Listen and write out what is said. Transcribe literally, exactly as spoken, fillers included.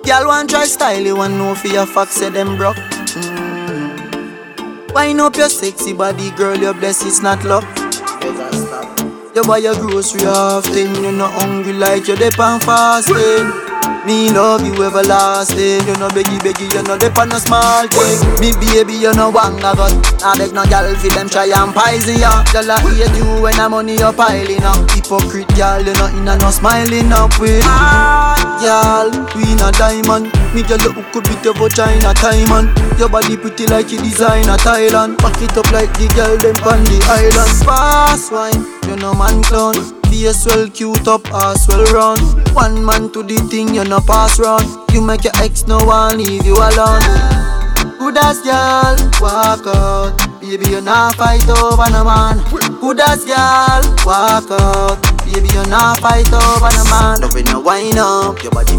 Girl want try style, you want know for your facts, say them broke. Mm. Wind up your sexy body, girl, your blessings not luck. You buy your grocery often, you not hungry like you dep on fasting. Me love you everlasting. You no beggy beggy, you no dep on no small thing. Me baby, you no wanga got. I beg no girl fi them try and poison ya. Girl I hate you when the money you piling up. Hypocrite girl, you no in a no smiling up with. Ah, girl, we a diamond. Me girl you could beat your vagina time man. Your body pretty like you design a Thailand. Pack it up like the girl them on the island. Fast wine, you no man clown. Face well cute up, ass well round. One man to the thing, you no pass round. You make your ex no one leave you alone. Good as girl, walk out. Baby you not fight over no man. Good as girl, walk out. Baby you not fight over no man. Love when you wind up, your body